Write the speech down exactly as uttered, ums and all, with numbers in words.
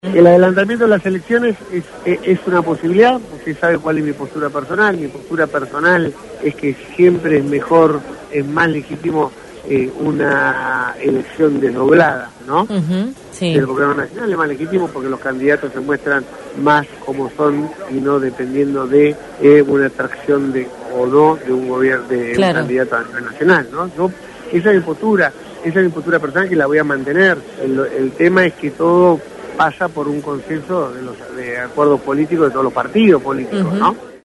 El adelantamiento de las elecciones es, es una posibilidad. Usted sabe cuál es mi postura personal. Mi postura personal es que siempre es mejor, es más legítimo eh, una elección desdoblada, ¿no? Uh-huh, sí. El gobierno nacional es más legítimo porque los candidatos se muestran más como son y no dependiendo de eh, una atracción de o no de un gobierno, de claro. un candidato a nivel nacional, ¿no? Yo, esa es mi postura, esa es mi postura personal que la voy a mantener. El, el tema es que todo pasa por un consenso de los de acuerdos políticos de todos los partidos políticos, uh-huh. ¿no?